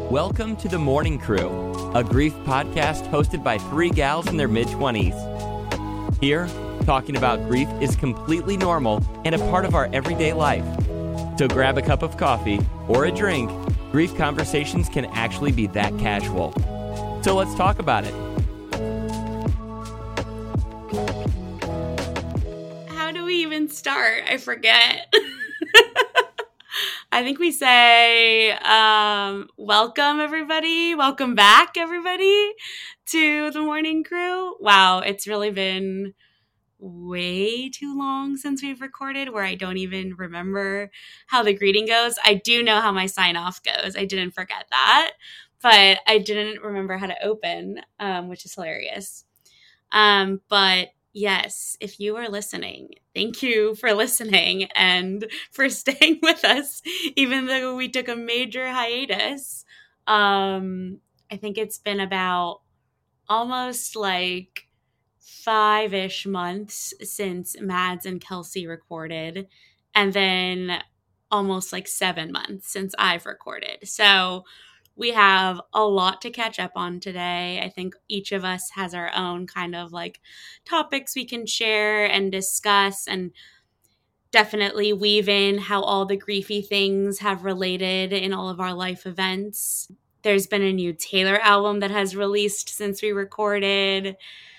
Welcome to The Morning Crew, a grief podcast hosted by three gals in their mid-20s. Here, talking about grief is completely normal and a part of our everyday life. So grab a cup of coffee or a drink. Grief conversations can actually be that casual. So let's talk about it. How do we even start? I forget. I think we say, welcome everybody. Welcome back everybody to The Morning Crew. Wow, it's really been way too long since we've recorded where I don't even remember how the greeting goes. I do know how my sign off goes. I didn't forget that, but I didn't remember how to open, which is hilarious. But yes, if you are listening, thank you for listening and for staying with us, even though we took a major hiatus. I think it's been about almost like 5-ish months since Mads and Kelsey recorded, and then almost like 7 months since I've recorded. So we have a lot to catch up on today. I think each of us has our own kind of like topics we can share and discuss, and definitely weave in how all the griefy things have related in all of our life events. There's been a new Taylor album that has released since we recorded.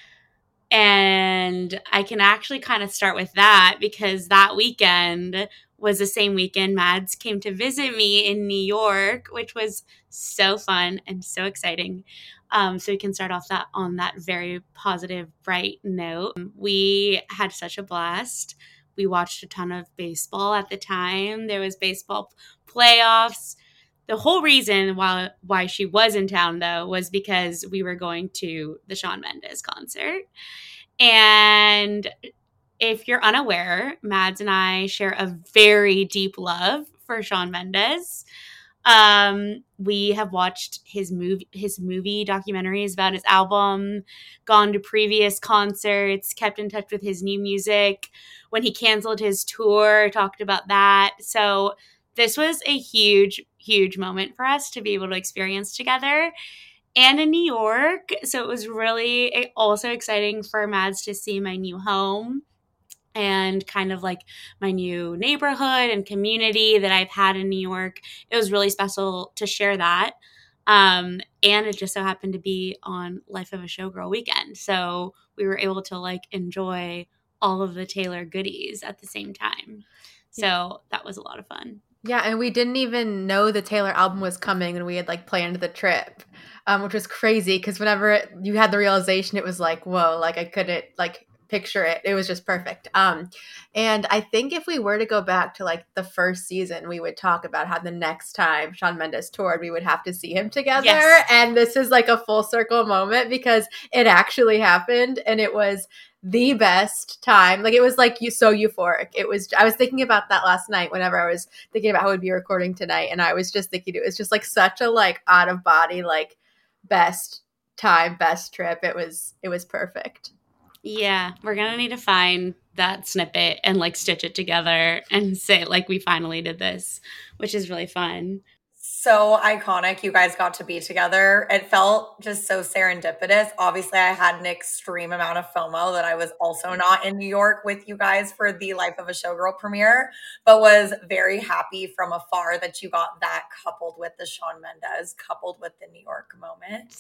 And I can actually kind of start with that because that weekend was the same weekend Mads came to visit me in New York, which was so fun and so exciting. So we can start off that on that very positive, bright note. We had such a blast. We watched a ton of baseball at the time. There was baseball playoffs. The whole reason why she was in town, though, was because we were going to the Shawn Mendes concert. And if you're unaware, Mads and I share a very deep love for Shawn Mendes. We have watched his movie documentaries about his album, gone to previous concerts, kept in touch with his new music. When he canceled his tour, talked about that. So this was a huge, huge moment for us to be able to experience together and in New York. So it was really also exciting for Mads to see my new home and kind of like my new neighborhood and community that I've had in New York. It was really special to share that. And it just so happened to be on Life of a Showgirl weekend. So we were able to like enjoy all of the Taylor goodies at the same time. So that was a lot of fun. Yeah, and we didn't even know the Taylor album was coming when we had like planned the trip, which was crazy because whenever you had the realization, it was like, whoa, like I couldn't like picture it. It was just perfect. And I think if we were to go back to like the first season, we would talk about how the next time Shawn Mendes toured, we would have to see him together. Yes. And this is like a full circle moment because it actually happened and it was the best time. Like it was like so euphoric. I was thinking about that last night whenever I was thinking about how we'd be recording tonight. And I was just thinking it was just like such a like out of body, like best time, best trip. It was perfect. Yeah. We're going to need to find that snippet and like stitch it together and say like we finally did this, which is really fun. So iconic. You guys got to be together. It felt just so serendipitous. Obviously, I had an extreme amount of FOMO that I was also not in New York with you guys for the Life of a Showgirl premiere, but was very happy from afar that you got that coupled with the Shawn Mendes, coupled with the New York moment.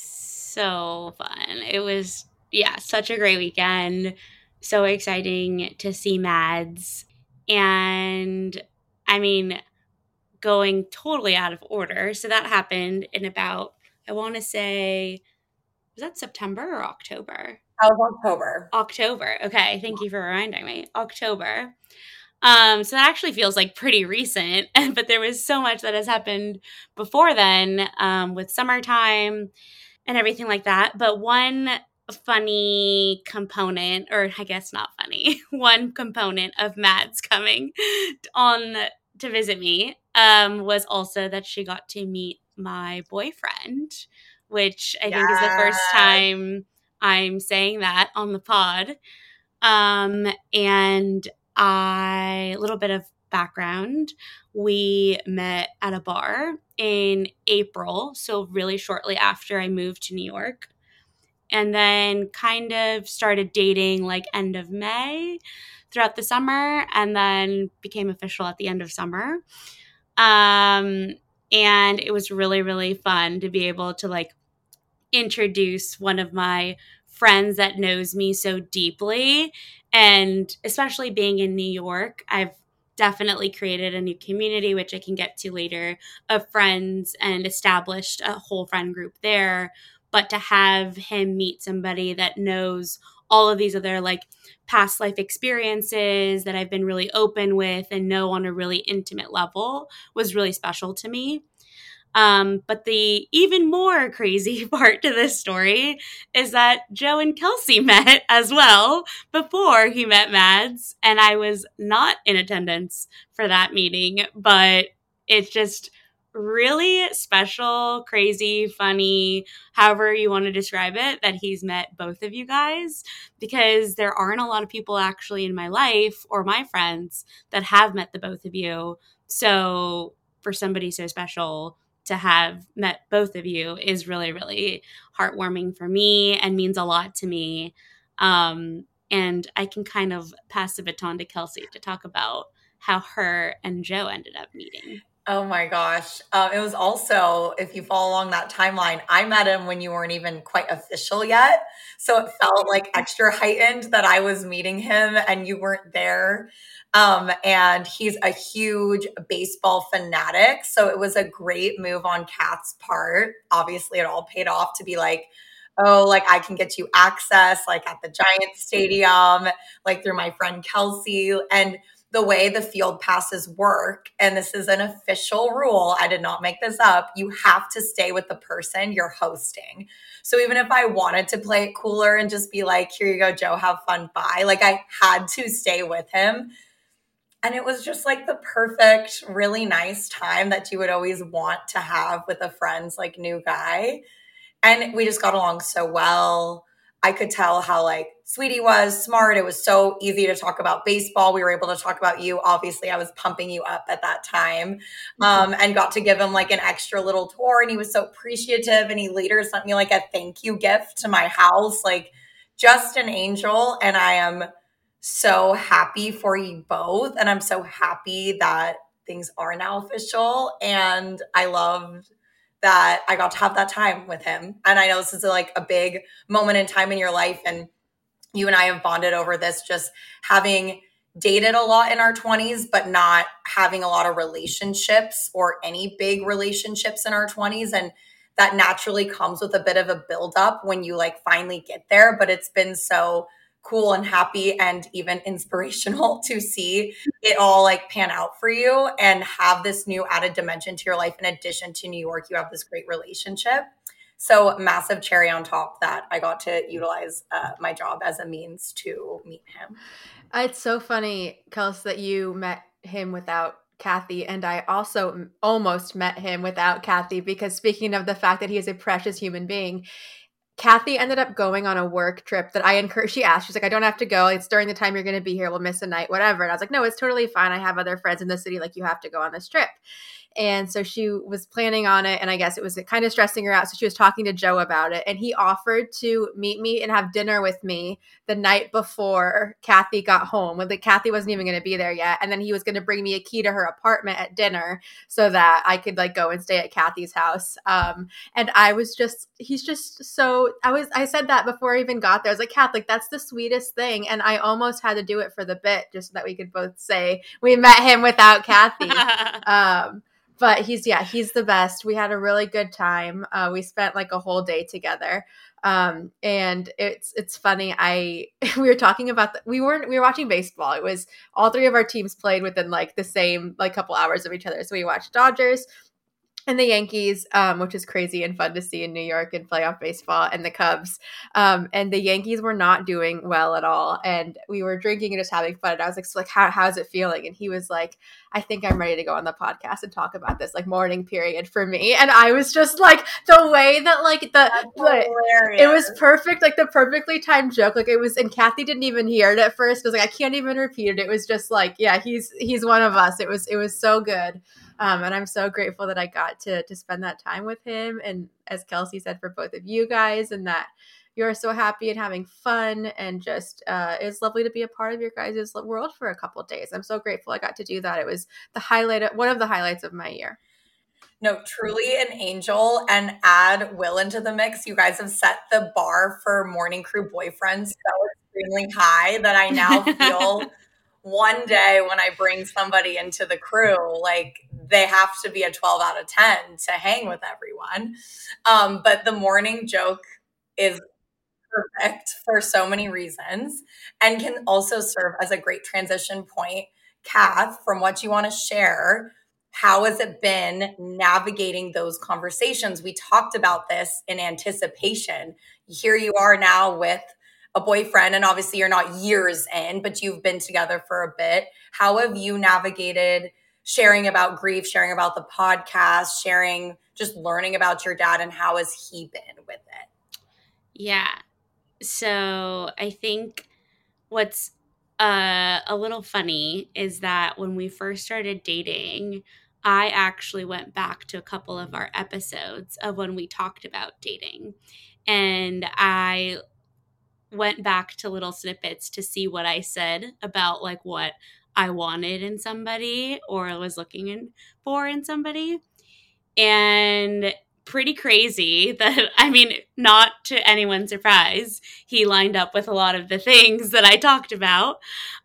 So fun. It was, such a great weekend. So exciting to see Mads. And I mean, going totally out of order. So that happened in about, I want to say, was that September or October? That was October. October. Okay. Thank you for reminding me. October. So that actually feels like pretty recent, but there was so much that has happened before then, with summertime and everything like that. But one funny component, or I guess not funny, one component of Mads coming on to visit me was also that she got to meet my boyfriend, which I think is the first time I'm saying that on the pod. And a little bit of background, we met at a bar in April, so really shortly after I moved to New York. And then kind of started dating like end of May throughout the summer, and then became official at the end of summer. And it was really, really fun to be able to like introduce one of my friends that knows me so deeply. And especially being in New York, I've definitely created a new community, which I can get to later, of friends, and established a whole friend group there. But to have him meet somebody that knows all of these other like past life experiences that I've been really open with and know on a really intimate level was really special to me. But the even more crazy part to this story is that Joe and Kelsey met as well before he met Mads, and I was not in attendance for that meeting, but it's just really special, crazy, funny, however you want to describe it, that he's met both of you guys, because there aren't a lot of people actually in my life or my friends that have met the both of you. So for somebody so special to have met both of you is really, really heartwarming for me and means a lot to me. And I can kind of pass the baton to Kelsey to talk about how her and Joe ended up meeting. Oh my gosh. It was also, if you follow along that timeline, I met him when you weren't even quite official yet. So it felt like extra heightened that I was meeting him and you weren't there. And he's a huge baseball fanatic. So it was a great move on Kat's part. Obviously, it all paid off to be like, oh, like I can get you access like at the Giants Stadium, like through my friend Kelsey. And the way the field passes work, and this is an official rule, I did not make this up, you have to stay with the person you're hosting. So even if I wanted to play it cooler and just be like, here you go, Joe, have fun, bye, like I had to stay with him. And it was just like the perfect, really nice time that you would always want to have with a friend's like new guy. And we just got along so well. I could tell how like sweet he was, smart. It was so easy to talk about baseball. We were able to talk about you. Obviously, I was pumping you up at that time, and got to give him like an extra little tour. And he was so appreciative. And he later sent me like a thank you gift to my house, like just an angel. And I am so happy for you both. And I'm so happy that things are now official. And I loved that I got to have that time with him. And I know this is like a big moment in time in your life. And you and I have bonded over this, just having dated a lot in our 20s, but not having a lot of relationships or any big relationships in our 20s. And that naturally comes with a bit of a buildup when you like finally get there. But it's been so cool and happy and even inspirational to see it all like pan out for you and have this new added dimension to your life. In addition to New York, you have this great relationship. So massive cherry on top that I got to utilize my job as a means to meet him. It's so funny, Kelsey, that you met him without Kathy, and I also almost met him without Kathy, because speaking of the fact that he is a precious human being, Kathy ended up going on a work trip that I encouraged. She asked, she's like, I don't have to go. It's during the time you're going to be here. We'll miss a night, whatever. And I was like, no, it's totally fine. I have other friends in the city. Like, you have to go on this trip. And so she was planning on it, and I guess it was kind of stressing her out. So she was talking to Joe about it, and he offered to meet me and have dinner with me the night before Kathy got home. When Kathy wasn't even going to be there yet, and then he was going to bring me a key to her apartment at dinner so that I could like go and stay at Kathy's house. And I was just, he's just so. I said that before I even got there. I was like, Kath, like that's the sweetest thing, and I almost had to do it for the bit just so that we could both say we met him without Kathy. But he's the best. We had a really good time. We spent like a whole day together. And it's funny. We were talking about, we were watching baseball. It was all three of our teams played within like the same, like couple hours of each other. So we watched Dodgers and the Yankees, which is crazy and fun to see in New York in playoff baseball, and the Cubs. And the Yankees were not doing well at all. And we were drinking and just having fun. And I was like, so like, how's it feeling? And he was like, I think I'm ready to go on the podcast and talk about this like morning period for me. And I was just like, the way that like it was perfect, like the perfectly timed joke. Like it was, and Kathy didn't even hear it at first because like I can't even repeat it. It was just like, yeah, he's one of us. It was so good. And I'm so grateful that I got to spend that time with him. And as Kelsey said, for both of you guys, and that you're so happy and having fun, and just it's lovely to be a part of your guys' world for a couple of days. I'm so grateful I got to do that. It was one of the highlights of my year. No, truly an angel. And add Will into the mix. You guys have set the bar for morning crew boyfriends so extremely high that I now feel one day when I bring somebody into the crew, like they have to be a 12 out of 10 to hang with everyone. But the morning joke is perfect for so many reasons and can also serve as a great transition point. Kath, from what you want to share, how has it been navigating those conversations? We talked about this in anticipation. Here you are now with a boyfriend, and obviously you're not years in, but you've been together for a bit. How have you navigated sharing about grief, sharing about the podcast, sharing, just learning about your dad, and how has he been with it? Yeah. So I think what's a little funny is that when we first started dating, I actually went back to a couple of our episodes of when we talked about dating. And I went back to little snippets to see what I said about like what I wanted in somebody or was looking for in somebody. And pretty crazy that, I mean, not to anyone's surprise, he lined up with a lot of the things that I talked about.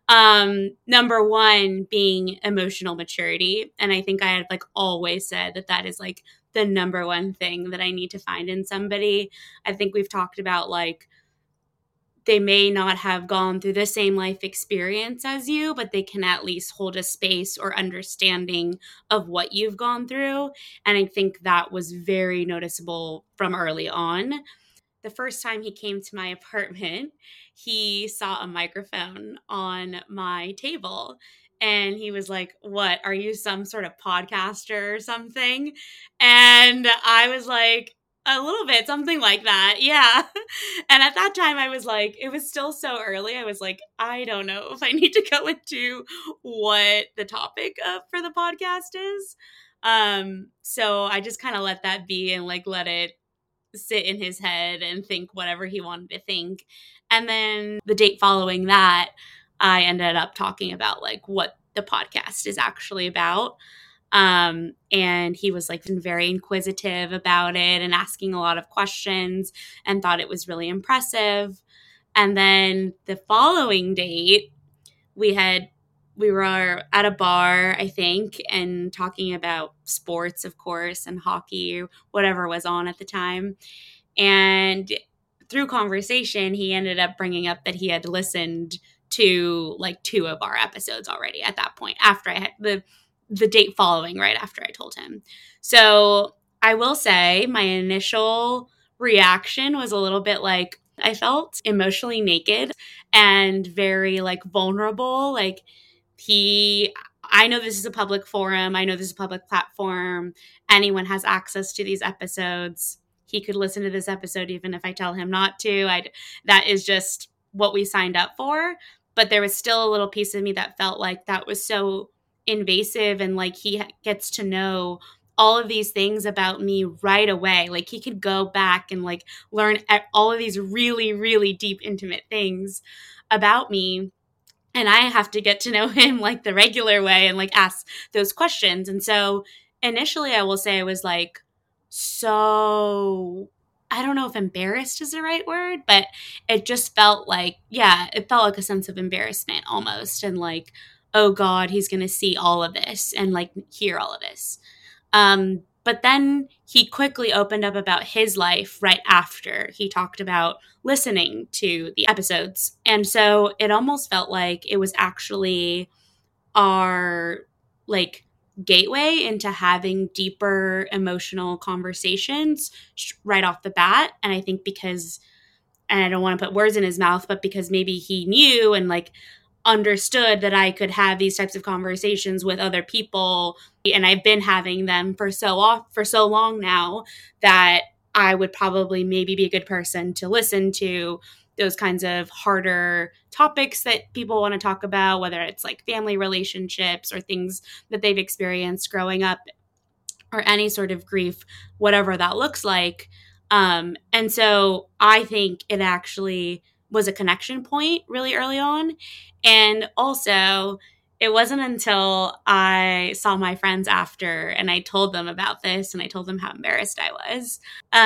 Number one being emotional maturity. And I think I had like always said that is like the number one thing that I need to find in somebody. I think we've talked about like, they may not have gone through the same life experience as you, but they can at least hold a space or understanding of what you've gone through. And I think that was very noticeable from early on. The first time he came to my apartment, he saw a microphone on my table. And he was like, "What? Are you some sort of podcaster or something?" And I was like, "A little bit, something like that." Yeah. And at that time, I was like, it was still so early. I was like, I don't know if I need to go into what the topic for the podcast is. So I just kind of let that be and like let it sit in his head and think whatever he wanted to think. And then the date following that, I ended up talking about like what the podcast is actually about. And he was like very inquisitive about it and asking a lot of questions and thought it was really impressive. And then the following date, we were at a bar, I think, and talking about sports, of course, and hockey, whatever was on at the time. And through conversation, he ended up bringing up that he had listened to like 2 of our episodes already at that point, after I had the date following, right after I told him. So I will say my initial reaction was a little bit like, I felt emotionally naked and very like vulnerable. Like I know this is a public forum. I know this is a public platform. Anyone has access to these episodes. He could listen to this episode even if I tell him not to. That is just what we signed up for. But there was still a little piece of me that felt like that was so invasive, and like he gets to know all of these things about me right away. Like he could go back and like learn all of these really, really deep, intimate things about me. And I have to get to know him like the regular way and like ask those questions. And so initially I will say I was like, so I don't know if embarrassed is the right word, but it just felt like, yeah, it felt like a sense of embarrassment almost. And like, oh God, he's going to see all of this and like hear all of this. But then he quickly opened up about his life right after he talked about listening to the episodes. And so it almost felt like it was actually our like gateway into having deeper emotional conversations right off the bat. And I think because, and I don't want to put words in his mouth, but because maybe he knew and like understood that I could have these types of conversations with other people, and I've been having them for so long now that I would probably maybe be a good person to listen to those kinds of harder topics that people want to talk about, whether it's like family relationships or things that they've experienced growing up or any sort of grief, whatever that looks like. And so I think it actually was a connection point really early on. And also, it wasn't until I saw my friends after and I told them about this and I told them how embarrassed I was.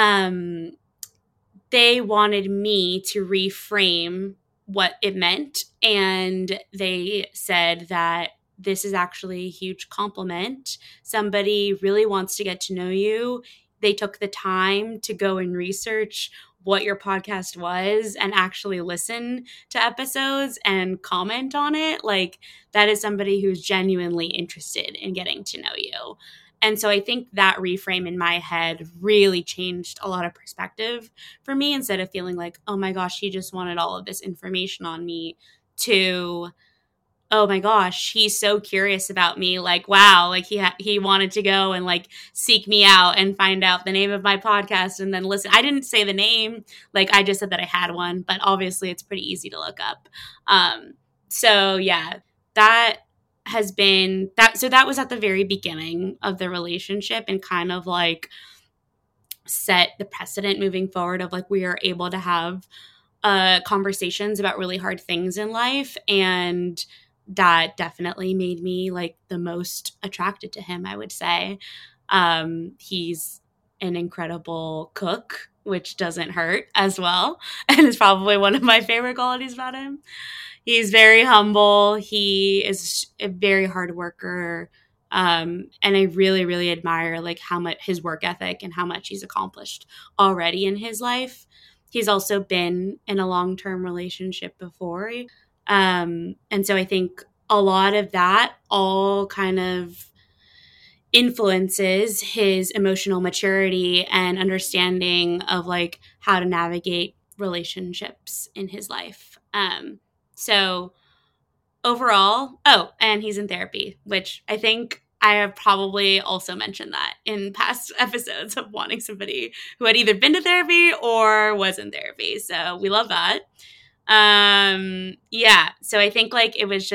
They wanted me to reframe what it meant. And they said that this is actually a huge compliment. Somebody really wants to get to know you. They took the time to go and research what your podcast was and actually listen to episodes and comment on it. Like, that is somebody who's genuinely interested in getting to know you. And so I think that reframe in my head really changed a lot of perspective for me, instead of feeling like, oh my gosh, he just wanted all of this information on me, to, oh my gosh, he's so curious about me. Like, wow, like he wanted to go and like seek me out and find out the name of my podcast and then listen. I didn't say the name. Like, I just said that I had one, but obviously it's pretty easy to look up. So yeah, that has been that. So that was at the very beginning of the relationship and kind of like set the precedent moving forward of like, we are able to have conversations about really hard things in life. And that definitely made me like the most attracted to him, I would say. He's an incredible cook, which doesn't hurt as well, and is probably one of my favorite qualities about him. He's very humble. He is a very hard worker. And I really, really admire like how much his work ethic and how much he's accomplished already in his life. He's also been in a long-term relationship before. And so I think a lot of that all kind of influences his emotional maturity and understanding of like how to navigate relationships in his life. So overall, and he's in therapy, which I think I have probably also mentioned that in past episodes of wanting somebody who had either been to therapy or was in therapy. So we love that. Yeah. So I think like it was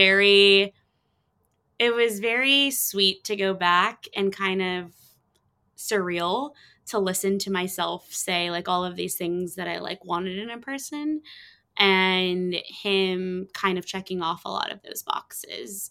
very sweet to go back and kind of surreal to listen to myself say like all of these things that I like wanted in a person, and him kind of checking off a lot of those boxes.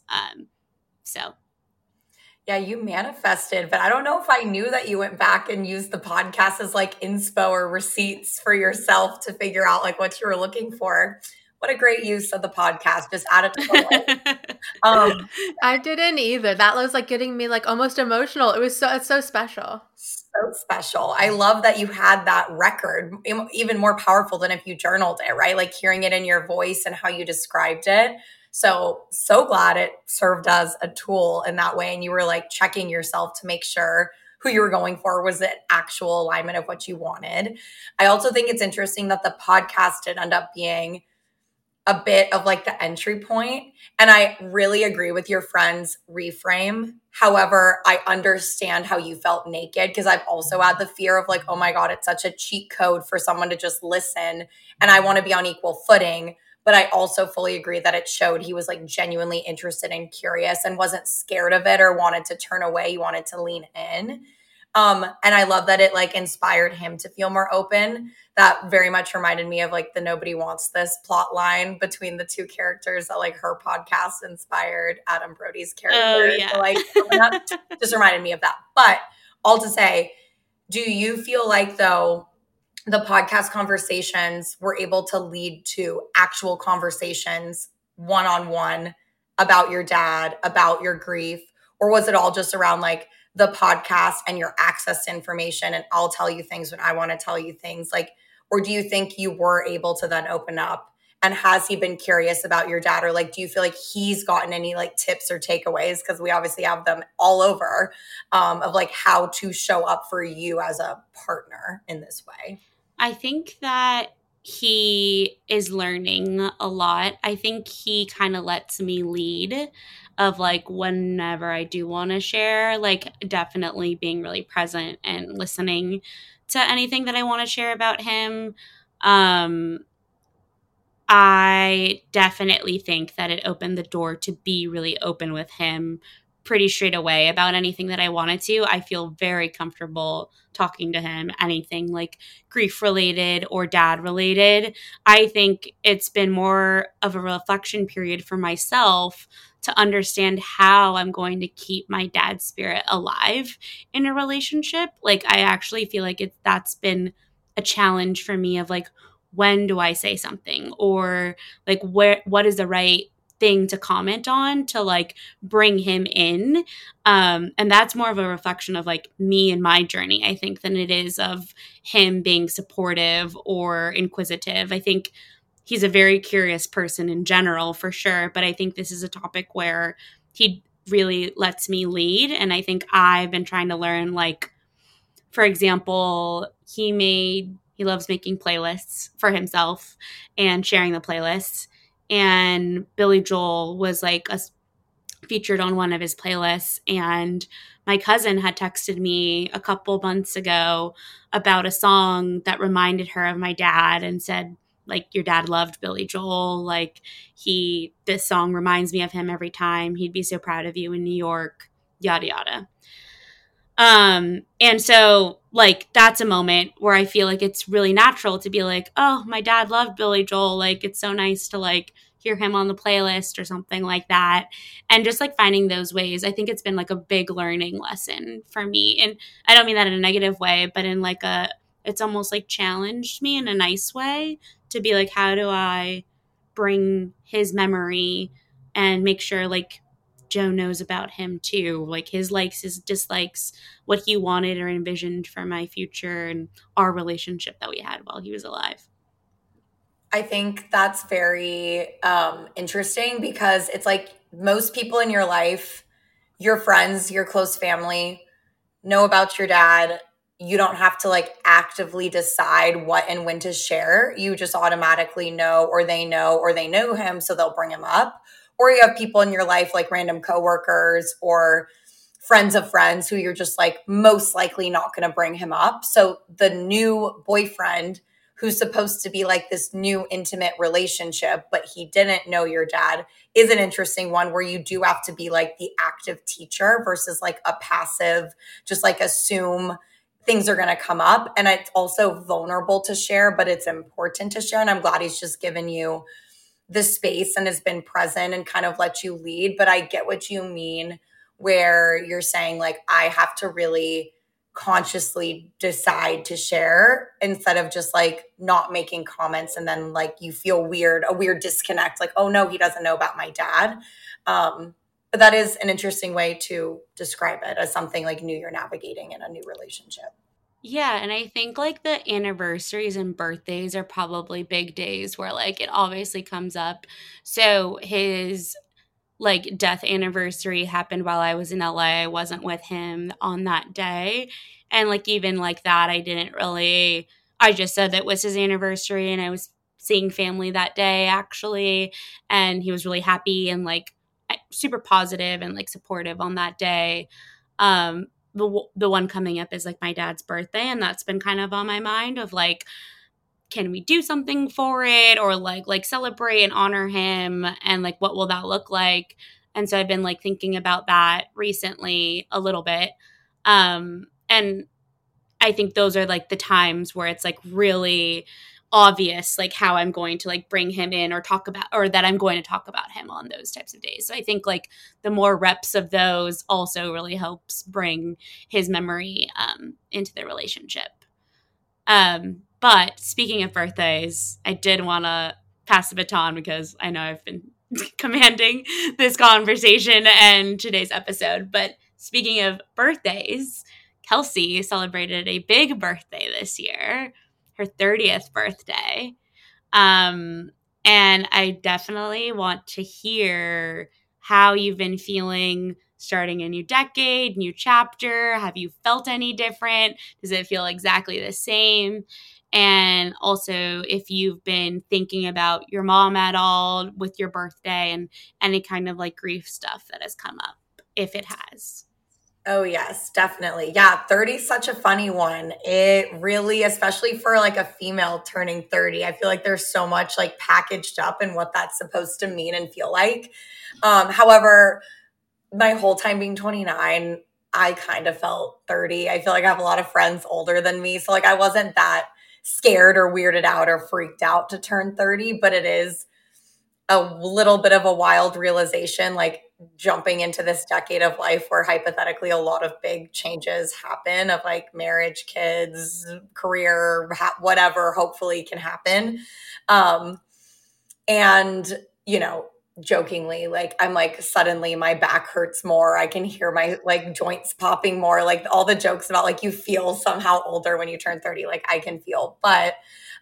So Yeah, you manifested, but I don't know if I knew that you went back and used the podcast as like inspo or receipts for yourself to figure out like what you were looking for. What a great use of the podcast. Just add it to the list. I didn't either. That was like getting me like almost emotional. It's so special. So special. I love that you had that record, even more powerful than if you journaled it, right? Like hearing it in your voice and how you described it. So glad it served as a tool in that way. And you were like checking yourself to make sure who you were going for was the actual alignment of what you wanted. I also think it's interesting that the podcast did end up being a bit of like the entry point. And I really agree with your friend's reframe. However, I understand how you felt naked, because I've also had the fear of like, oh my God, it's such a cheat code for someone to just listen and I want to be on equal footing. But I also fully agree that it showed he was like genuinely interested and curious and wasn't scared of it or wanted to turn away. He wanted to lean in. And I love that it like inspired him to feel more open. That very much reminded me of like the Nobody Wants This plot line between the two characters that like her podcast inspired Adam Brody's character. Oh, yeah. So, like that just reminded me of that. But all to say, do you feel like though the podcast conversations were able to lead to actual conversations one-on-one about your dad, about your grief? Or was it all just around like the podcast and your access to information and I'll tell you things when I want to tell you things? Like, or do you think you were able to then open up? And has he been curious about your dad? Or like, do you feel like he's gotten any like tips or takeaways? Because we obviously have them all over of like how to show up for you as a partner in this way. I think that he is learning a lot. I think he kind of lets me lead of like whenever I do want to share, like definitely being really present and listening to anything that I want to share about him. Um, I definitely think that it opened the door to be really open with him pretty straight away about anything that I wanted to. I feel very comfortable talking to him, anything like grief related or dad related. I think it's been more of a reflection period for myself to understand how I'm going to keep my dad's spirit alive in a relationship. Like, I actually feel like that's been a challenge for me of like, when do I say something, or like what is the right thing to comment on to like bring him in. And that's more of a reflection of like me and my journey, I think, than it is of him being supportive or inquisitive. I think he's a very curious person in general, for sure, but I think this is a topic where he really lets me lead. And I think I've been trying to learn, like, for example, he loves making playlists for himself and sharing the playlists. And Billy Joel was like featured on one of his playlists. And my cousin had texted me a couple months ago about a song that reminded her of my dad and said, like, your dad loved Billy Joel. Like, this song reminds me of him every time. He'd be so proud of you in New York, yada, yada. And so like, that's a moment where I feel like it's really natural to be like, oh, my dad loved Billy Joel. Like, it's so nice to like hear him on the playlist or something like that. And just like finding those ways, I think it's been like a big learning lesson for me. And I don't mean that in a negative way, but in like it's almost like challenged me in a nice way to be like, how do I bring his memory and make sure like Joe knows about him too, like his likes, his dislikes, what he wanted or envisioned for my future and our relationship that we had while he was alive. I think that's very interesting, because it's like most people in your life, your friends, your close family, know about your dad. You don't have to like actively decide what and when to share. You just automatically know, or they know him, so they'll bring him up. Or you have people in your life like random coworkers or friends of friends who you're just like most likely not going to bring him up. So the new boyfriend who's supposed to be like this new intimate relationship, but he didn't know your dad, is an interesting one where you do have to be like the active teacher versus like a passive, just like assume things are going to come up. And it's also vulnerable to share, but it's important to share. And I'm glad he's just given you the space and has been present and kind of let you lead. But I get what you mean, where you're saying like, I have to really consciously decide to share instead of just like not making comments, and then like you feel weird, a weird disconnect, like, oh no, he doesn't know about my dad. But that is an interesting way to describe it, as something like new you're navigating in a new relationship. Yeah, and I think like the anniversaries and birthdays are probably big days where like it obviously comes up. So his like death anniversary happened while I was in LA. I wasn't with him on that day. And like even like that, I just said that it was his anniversary and I was seeing family that day actually. And he was really happy and like super positive and like supportive on that day. The one coming up is like my dad's birthday, and that's been kind of on my mind of like, can we do something for it, or like celebrate and honor him, and like what will that look like? And so I've been like thinking about that recently a little bit. And I think those are like the times where it's like really obvious like how I'm going to like bring him in or talk about, or that I'm going to talk about him on those types of days. So I think like the more reps of those also really helps bring his memory into the relationship. But speaking of birthdays, I did want to pass the baton because I know I've been commanding this conversation and today's episode. But speaking of birthdays, Kelsey celebrated a big birthday this year, her 30th birthday. And I definitely want to hear how you've been feeling starting a new decade, new chapter? Have you felt any different? Does it feel exactly the same? And also, if you've been thinking about your mom at all with your birthday and any kind of like grief stuff that has come up, if it has. Oh, yes, definitely. Yeah, 30 is such a funny one. It really, especially for like a female turning 30, I feel like there's so much like packaged up in what that's supposed to mean and feel like. However, my whole time being 29, I kind of felt 30. I feel like I have a lot of friends older than me. So like I wasn't that scared or weirded out or freaked out to turn 30, but it is a little bit of a wild realization, like jumping into this decade of life where hypothetically a lot of big changes happen of like marriage, kids, career, whatever hopefully can happen. And, you know, jokingly, like I'm like suddenly my back hurts more. I can hear my like joints popping more, like all the jokes about like you feel somehow older when you turn 30, like I can feel. But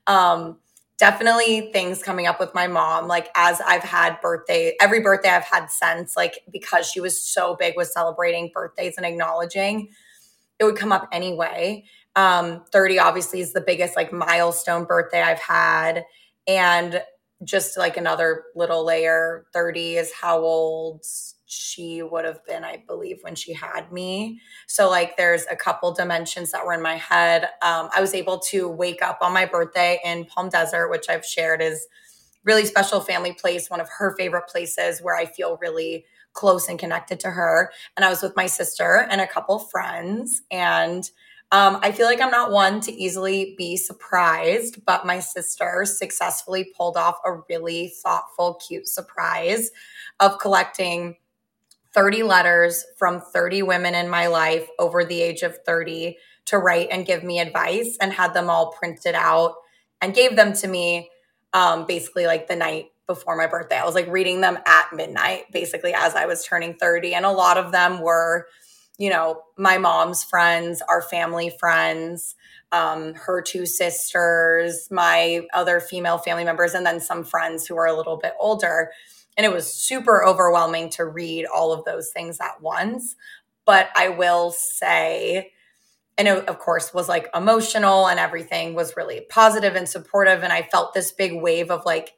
definitely things coming up with my mom, like as I've had every birthday I've had since, like because she was so big with celebrating birthdays and acknowledging, it would come up anyway. 30 obviously is the biggest like milestone birthday I've had. And just like another little layer, 30 is how old she would have been, I believe, when she had me. So like there's a couple dimensions that were in my head. I was able to wake up on my birthday in Palm Desert, which I've shared is really special family place, one of her favorite places where I feel really close and connected to her. And I was with my sister and a couple friends. And I feel like I'm not one to easily be surprised, but my sister successfully pulled off a really thoughtful, cute surprise of collecting 30 letters from 30 women in my life over the age of 30 to write and give me advice, and had them all printed out and gave them to me basically like the night before my birthday. I was like reading them at midnight, basically as I was turning 30. And a lot of them were, you know, my mom's friends, our family friends, her two sisters, my other female family members, and then some friends who are a little bit older. And it was super overwhelming to read all of those things at once. But I will say, and it, of course, was like emotional and everything was really positive and supportive. And I felt this big wave of like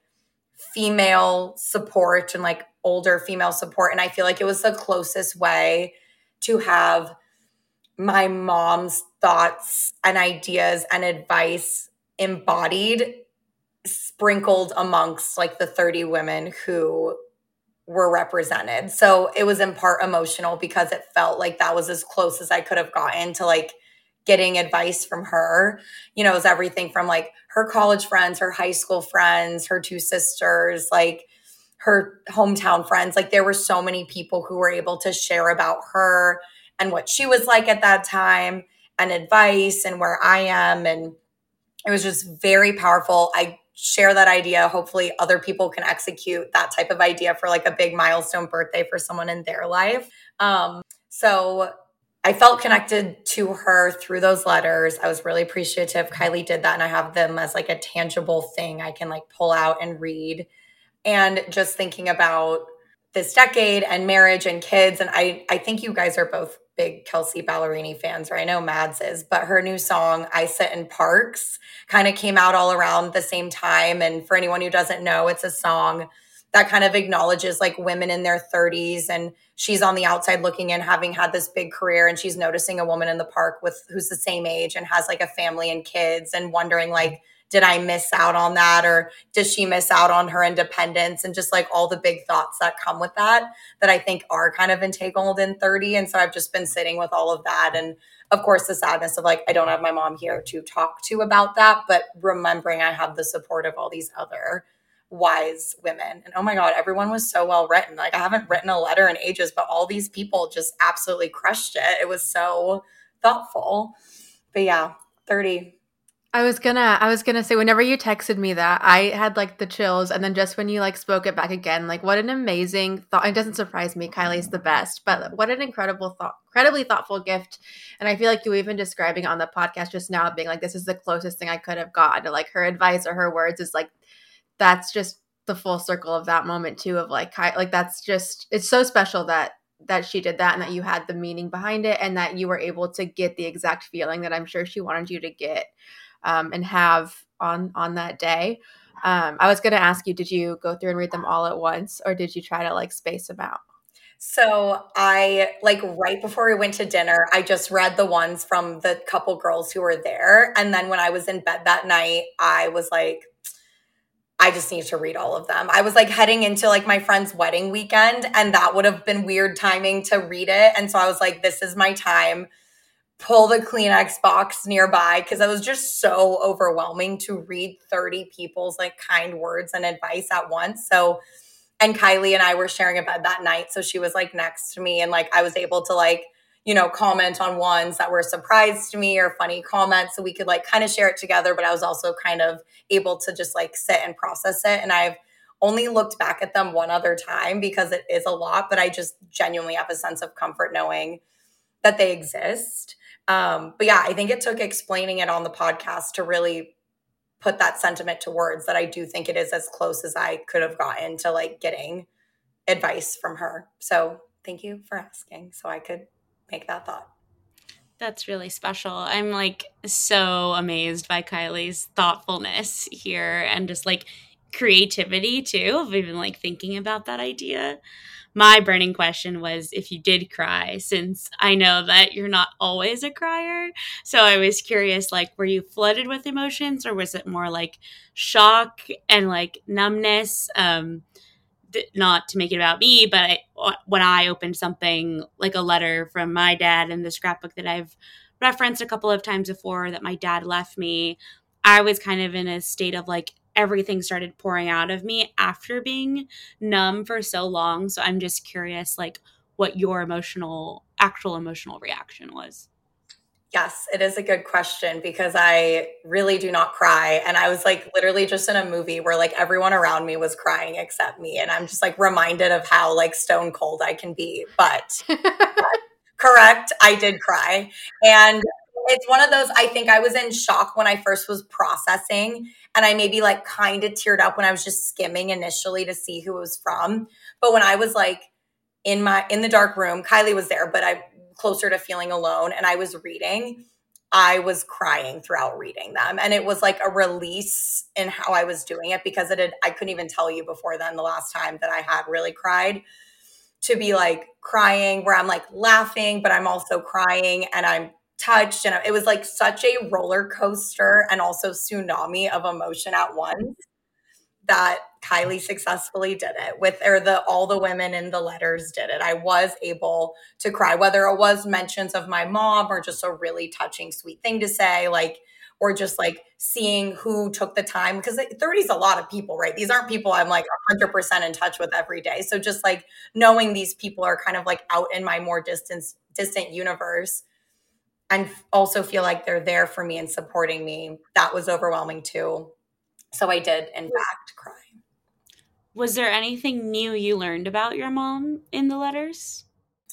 female support and like older female support. And I feel like it was the closest way to have my mom's thoughts and ideas and advice embodied, sprinkled amongst like the 30 women who were represented. So it was in part emotional because it felt like that was as close as I could have gotten to like getting advice from her. You know, it was everything from like her college friends, her high school friends, her two sisters, like her hometown friends. Like there were so many people who were able to share about her and what she was like at that time and advice and where I am. And it was just very powerful. I share that idea. Hopefully other people can execute that type of idea for like a big milestone birthday for someone in their life. So I felt connected to her through those letters. I was really appreciative. Kylie did that, and I have them as like a tangible thing I can like pull out and read. And just thinking about this decade and marriage and kids. And I think you guys are both big Kelsea Ballerini fans, or I know Mads is, but her new song, I Sit in Parks, kind of came out all around the same time. And for anyone who doesn't know, it's a song that kind of acknowledges like women in their 30s, and she's on the outside looking in, having had this big career, and she's noticing a woman in the park who's the same age and has like a family and kids, and wondering like, did I miss out on that? Or does she miss out on her independence? And just like all the big thoughts that come with that I think are kind of entangled in 30. And so I've just been sitting with all of that. And of course, the sadness of like, I don't have my mom here to talk to about that, but remembering I have the support of all these other wise women. And oh my God, everyone was so well written. Like I haven't written a letter in ages, but all these people just absolutely crushed it. It was so thoughtful. But yeah, 30. I was gonna say, whenever you texted me that, I had like the chills, and then just when you like spoke it back again, like what an amazing thought. It doesn't surprise me, Kylie's the best, but what an incredibly thoughtful gift. And I feel like you even describing on the podcast just now being like, this is the closest thing I could have gotten to like her advice or her words is like, that's just the full circle of that moment too, of like that's just, it's so special that that she did that and that you had the meaning behind it and that you were able to get the exact feeling that I'm sure she wanted you to get and have on that day. I was going to ask you, did you go through and read them all at once, or did you try to like space them out? So I like right before we went to dinner, I just read the ones from the couple girls who were there. And then when I was in bed that night, I was like, I just need to read all of them. I was like heading into like my friend's wedding weekend, and that would have been weird timing to read it. And so I was like, this is my time. Pull the Kleenex box nearby, because it was just so overwhelming to read 30 people's like kind words and advice at once. So, and Kylie and I were sharing a bed that night. So she was like next to me, and like I was able to like, you know, comment on ones that were a surprise to me or funny comments. So we could like kind of share it together. But I was also kind of able to just like sit and process it. And I've only looked back at them one other time because it is a lot, but I just genuinely have a sense of comfort knowing that they exist. But yeah, I think it took explaining it on the podcast to really put that sentiment to words, that I do think it is as close as I could have gotten to like getting advice from her. So thank you for asking so I could make that thought. That's really special. I'm like so amazed by Kylie's thoughtfulness here and just like creativity too, of even like thinking about that idea. My burning question was if you did cry, since I know that you're not always a crier. So I was curious, like, were you flooded with emotions, or was it more like shock and like numbness? Not to make it about me, but when I opened something like a letter from my dad in the scrapbook that I've referenced a couple of times before that my dad left me, I was kind of in a state of like everything started pouring out of me after being numb for so long. So I'm just curious, like, what your actual emotional reaction was. Yes, it is a good question because I really do not cry. And I was like literally just in a movie where like everyone around me was crying except me. And I'm just like reminded of how like stone cold I can be. But correct, I did cry. And it's one of those, I think I was in shock when I first was processing. And I maybe like kind of teared up when I was just skimming initially to see who it was from. But when I was like in the dark room, Kylie was there, but I closer to feeling alone, and I was reading, I was crying throughout reading them. And it was like a release in how I was doing it, because I couldn't even tell you before then the last time that I had really cried, to be like crying where I'm like laughing, but I'm also crying and I'm touched. And it was like such a roller coaster and also tsunami of emotion at once that Kylie successfully did it with, or all the women in the letters did it. I was able to cry, whether it was mentions of my mom or just a really touching, sweet thing to say, like, or just like seeing who took the time, because 30 is a lot of people, right? These aren't people I'm like 100% in touch with every day. So just like knowing these people are kind of like out in my more distant universe, and also feel like they're there for me and supporting me, that was overwhelming too. So I did, in fact, cry. Was there anything new you learned about your mom in the letters?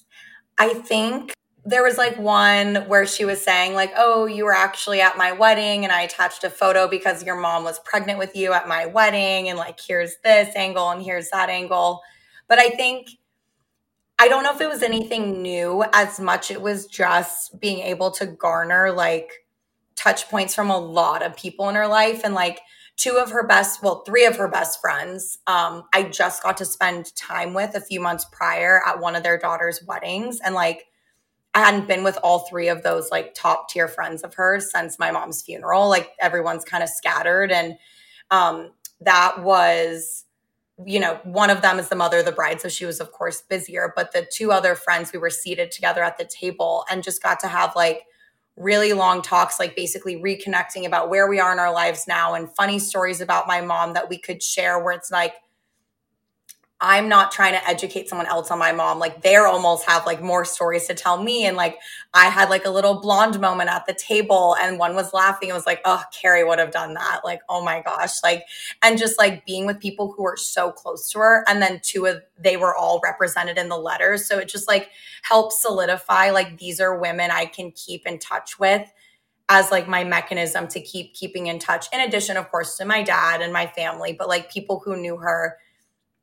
I think there was like one where she was saying like, oh, you were actually at my wedding and I attached a photo because your mom was pregnant with you at my wedding. And like, here's this angle and here's that angle. But I don't know if it was anything new as much. It was just being able to garner like touch points from a lot of people in her life. And like three of her best friends, I just got to spend time with a few months prior at one of their daughter's weddings. And like, I hadn't been with all three of those like top tier friends of hers since my mom's funeral. Like everyone's kind of scattered. And that was, you know, one of them is the mother of the bride. So she was of course busier, but the two other friends, we were seated together at the table and just got to have like really long talks, like basically reconnecting about where we are in our lives now, and funny stories about my mom that we could share, where it's like, I'm not trying to educate someone else on my mom. Like they're almost have like more stories to tell me. And like, I had like a little blonde moment at the table and one was laughing. It was like, oh, Carrie would have done that. Like, oh my gosh. Like, and just like being with people who are so close to her. And then they were all represented in the letters. So it just like helps solidify, like, these are women I can keep in touch with as like my mechanism to keeping in touch. In addition, of course, to my dad and my family, but like people who knew her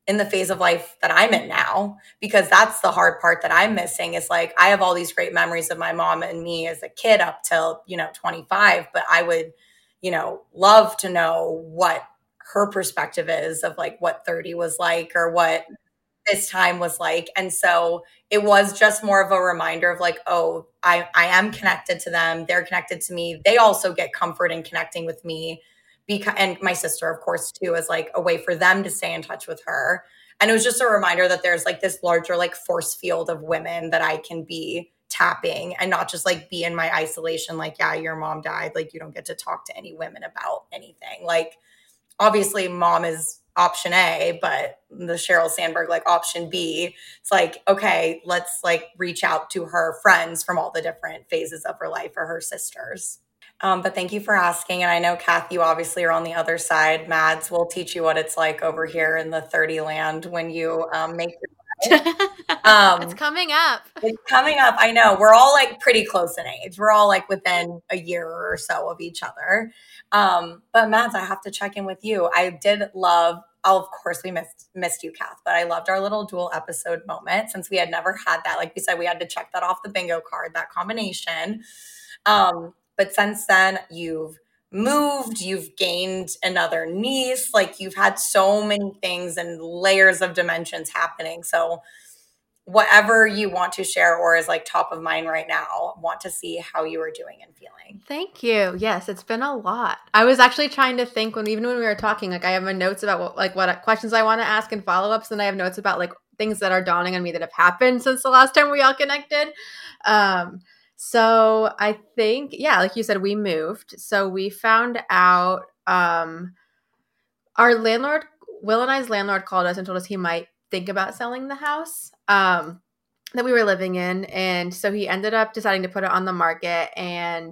in the phase of life that I'm in now, because that's the hard part that I'm missing is like, I have all these great memories of my mom and me as a kid up till, 25, but I would, love to know what her perspective is of like what 30 was like or what this time was like. And so it was just more of a reminder of like, oh, I am connected to them. They're connected to me. They also get comfort in connecting with me. And my sister, of course, too, is like a way for them to stay in touch with her. And it was just a reminder that there's like this larger like force field of women that I can be tapping and not just like be in my isolation. Like, yeah, your mom died. Like you don't get to talk to any women about anything. Like, obviously mom is option A, but the Sheryl Sandberg, like option B, it's like, okay, let's like reach out to her friends from all the different phases of her life or her sisters. But thank you for asking. And I know, Kath, you obviously are on the other side. Mads will teach you what it's like over here in the 30 land when you make your it's coming up. It's coming up. I know. We're all like pretty close in age. We're all like within a year or so of each other. But Mads, I have to check in with you. I did love, of course we missed you, Kath, but I loved our little dual episode moment since we had never had that. Like we said, we had to check that off the bingo card, that combination. But since then you've moved, you've gained another niece, like you've had so many things and layers of dimensions happening. So whatever you want to share or is like top of mind right now, want to see how you are doing and feeling. Thank you. Yes, it's been a lot. I was actually trying to think even when we were talking, like I have my notes about what questions I want to ask and follow-ups, and I have notes about like things that are dawning on me that have happened since the last time we all connected. So I think, yeah, like you said, we moved. So we found out our landlord, Will and I's landlord, called us and told us he might think about selling the house that we were living in. And so he ended up deciding to put it on the market, and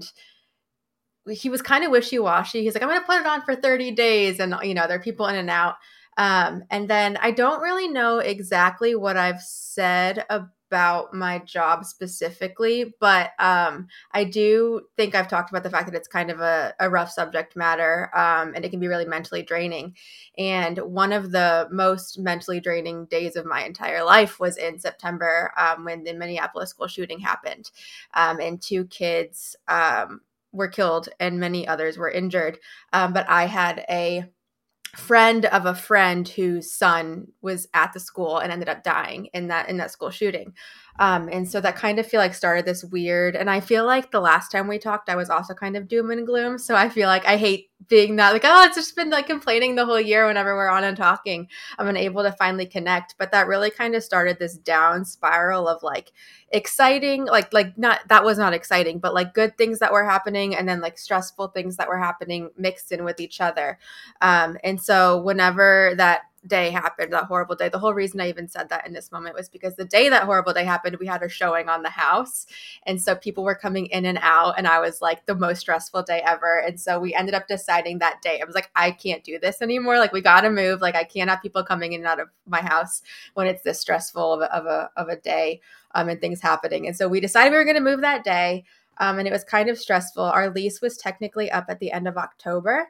he was kind of wishy-washy. He's like, I'm going to put it on for 30 days. And, there are people in and out. And then I don't really know exactly what I've said about my job specifically, but I do think I've talked about the fact that it's kind of a rough subject matter, and it can be really mentally draining. And one of the most mentally draining days of my entire life was in September, when the Minneapolis school shooting happened, and 2 kids were killed and many others were injured. But I had a friend of a friend whose son was at the school and ended up dying in that school shooting. And so that kind of feel like started this weird, and I feel like the last time we talked, I was also kind of doom and gloom. So I feel like I hate being that, like, oh, it's just been like complaining the whole year whenever we're on and talking. I'm unable to finally connect. But that really kind of started this down spiral of like exciting, like not, that was not exciting, but like good things that were happening, and then like stressful things that were happening mixed in with each other. And so whenever that day happened, that horrible day, the whole reason I even said that in this moment was because the day that horrible day happened, we had a showing on the house. And so people were coming in and out, and I was like the most stressful day ever. And so we ended up deciding that day, I was like, I can't do this anymore. Like we got to move. Like I can't have people coming in and out of my house when it's this stressful of a day, and things happening. And so we decided we were going to move that day. And it was kind of stressful. Our lease was technically up at the end of October.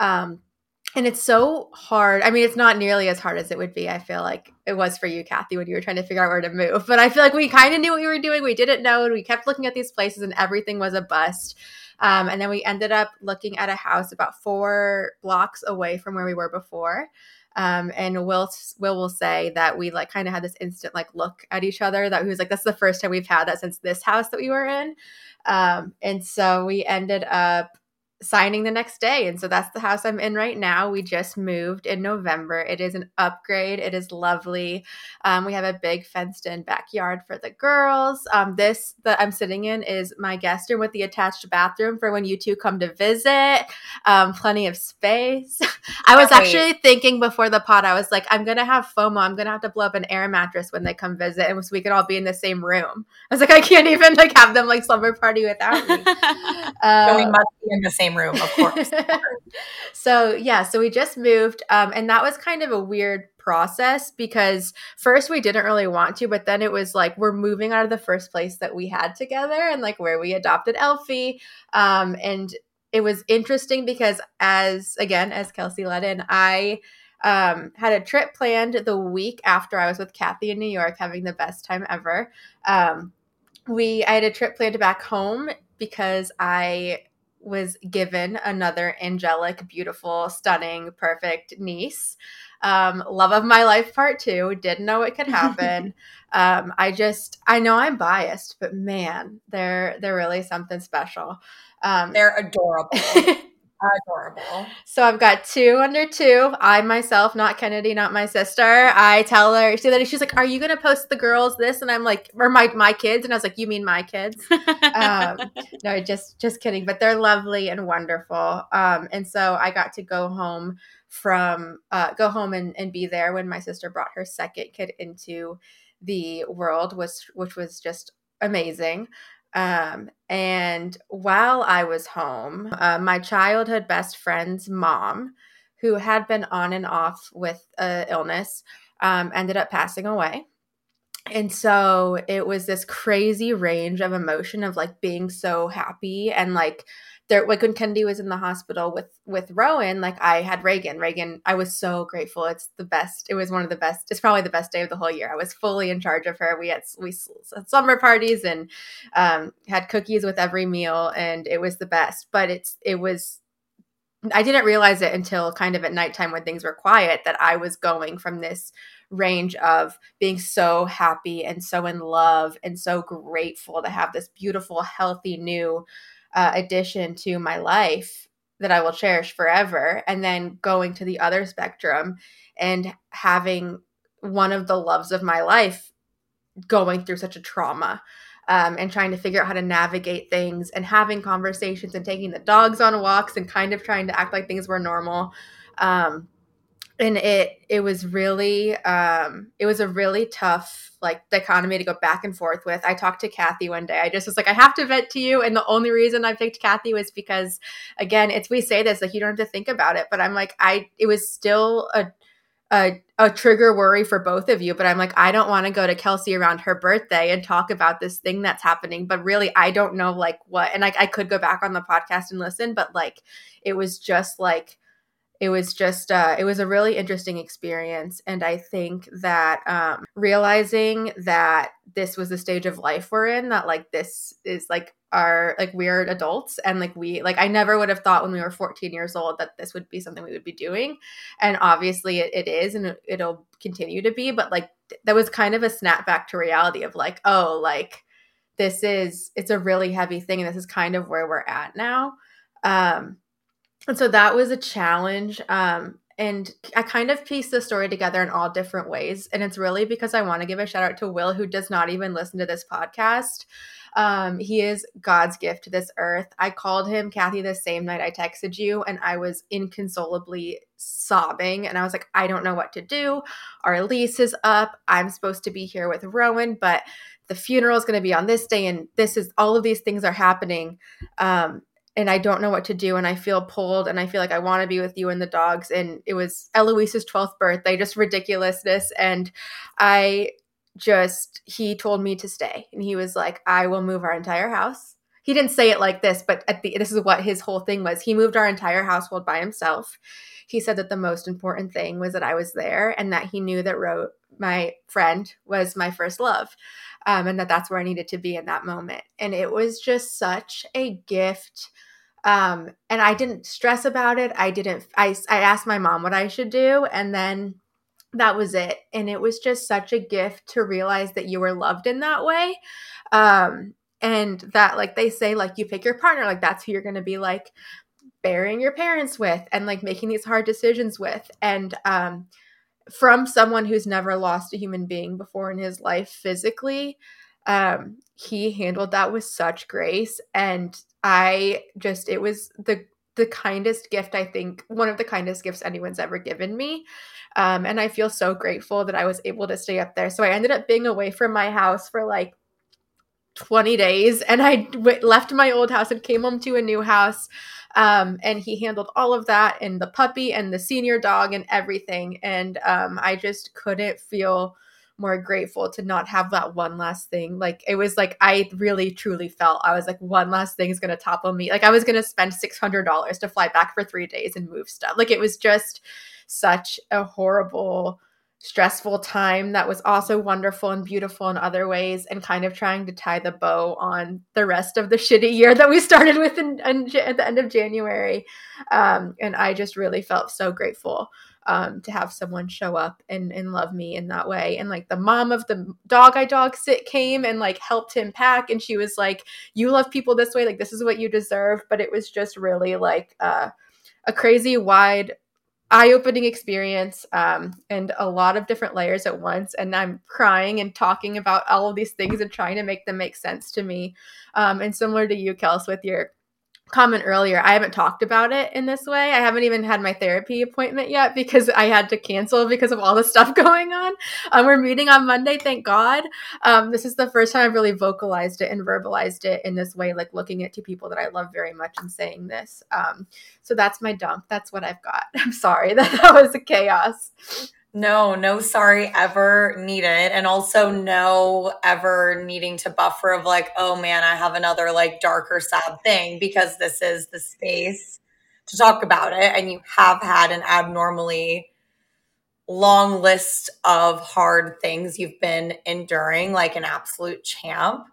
And it's so hard. I mean, it's not nearly as hard as it would be, I feel like it was for you, Kathy, when you were trying to figure out where to move. But I feel like we kind of knew what we were doing. We didn't know, and we kept looking at these places, and everything was a bust. And then we ended up looking at a house about 4 blocks away from where we were before. And Will will say that we like kind of had this instant like look at each other, that he was like, that's the first time we've had that since this house that we were in. And so we ended up signing the next day. And so that's the house I'm in right now. We just moved in November. It is an upgrade. It is lovely. We have a big fenced in backyard for the girls. This that I'm sitting in is my guest room with the attached bathroom for when you 2 come to visit. Plenty of space. I was actually thinking before the pod, I was like, I'm going to have FOMO. I'm going to have to blow up an air mattress when they come visit, and so we could all be in the same room. I was like, I can't even like have them like slumber party without me. So we must be in the same room, of course. So we just moved, and that was kind of a weird process because first we didn't really want to, but then it was like we're moving out of the first place that we had together and like where we adopted Elfie, and it was interesting because as Kelsey let in, I Had a trip planned the week after I was with Kathy in New York, having the best time ever. I had a trip planned back home because I was given another angelic, beautiful, stunning, perfect niece. Love of my life part 2. Didn't know it could happen. I know I'm biased, but man, they're really something special. They're adorable. Adorable. So I've got 2 under 2. I myself, not Kennedy, not my sister. I tell her, she's like, "Are you going to post the girls this?" And I'm like, "Or my kids?" And I was like, "You mean my kids?" No, just kidding. But they're lovely and wonderful. And so I got to go home and be there when my sister brought her second kid into the world, which was just amazing. And while I was home, my childhood best friend's mom, who had been on and off with illness, ended up passing away. And so it was this crazy range of emotion of like being so happy and like when Kennedy was in the hospital with Rowan, like I had Reagan, I was so grateful. It's the best. It was one of the best. It's probably the best day of the whole year. I was fully in charge of her. We had slumber parties and had cookies with every meal, and it was the best. But I didn't realize it until kind of at nighttime when things were quiet that I was going from this range of being so happy and so in love and so grateful to have this beautiful, healthy, new addition to my life that I will cherish forever. And then going to the other spectrum and having one of the loves of my life going through such a trauma. And trying to figure out how to navigate things and having conversations and taking the dogs on walks and kind of trying to act like things were normal. And it was really, it was a really tough like dichotomy to go back and forth with. I talked to Kathy one day. I just was like, I have to vent to you. And the only reason I picked Kathy was because, again, we say this, like, you don't have to think about it, but I'm like, it was still a trigger worry for both of you, but I'm like, I don't want to go to Kelsey around her birthday and talk about this thing that's happening, but really I don't know like what, and I could go back on the podcast and listen, but like, it was a really interesting experience. And I think that realizing that this was the stage of life we're in, that like this is like we're adults, and like I never would have thought when we were 14 years old that this would be something we would be doing. And obviously it is, and it'll continue to be, but like that was kind of a snapback to reality of like, oh, like it's a really heavy thing, and this is kind of where we're at now. And so that was a challenge. And I kind of pieced the story together in all different ways. And it's really because I want to give a shout out to Will, who does not even listen to this podcast. He is God's gift to this earth. I called him, Kathy, the same night I texted you, and I was inconsolably sobbing. And I was like, I don't know what to do. Our lease is up. I'm supposed to be here with Rowan, but the funeral is going to be on this day. And all of these things are happening. And I don't know what to do, and I feel pulled, and I feel like I want to be with you and the dogs. And it was Eloise's 12th birthday, just ridiculousness. And he told me to stay, and he was like, I will move our entire house. He didn't say it like this, but this is what his whole thing was. He moved our entire household by himself. He said that the most important thing was that I was there, and that he knew that my friend was my first love. And that's where I needed to be in that moment. And it was just such a gift. And I didn't stress about it. I asked my mom what I should do, and then that was it. And it was just such a gift to realize that you were loved in that way. And that, like they say, like you pick your partner, like that's who you're going to be like burying your parents with and like making these hard decisions with. And, from someone who's never lost a human being before in his life physically, he handled that with such grace. And it was the kindest gift, I think, one of the kindest gifts anyone's ever given me. And I feel so grateful that I was able to stay up there. So I ended up being away from my house for like 20 days, and I left my old house and came home to a new house. And he handled all of that, and the puppy and the senior dog and everything. And I just couldn't feel more grateful to not have that one last thing. Like, it was like, I really truly felt, I was like, one last thing is going to topple me. Like, I was going to spend $600 to fly back for 3 days and move stuff. Like, it was just such a horrible, stressful time that was also wonderful and beautiful in other ways, and kind of trying to tie the bow on the rest of the shitty year that we started with at the end of January. And I just really felt so grateful to have someone show up and love me in that way. And like the mom of the dog I dog sit came and like helped him pack. And she was like, you love people this way. Like, this is what you deserve. But it was just really like a crazy, wide, eye-opening experience, and a lot of different layers at once. And I'm crying and talking about all of these things and trying to make them make sense to me. And similar to you, Kels, with your comment earlier, I haven't talked about it in this way. I haven't even had my therapy appointment yet because I had to cancel because of all the stuff going on. We're meeting on Monday, thank God. This is the first time I've really vocalized it and verbalized it in this way, like looking at two people that I love very much and saying this. So that's my dump. That's what I've got. I'm sorry that was a chaos. No sorry ever needed. And also no ever needing to buffer of like, oh man, I have another like darker, sad thing, because this is the space to talk about it. And you have had an abnormally long list of hard things you've been enduring, like an absolute champ.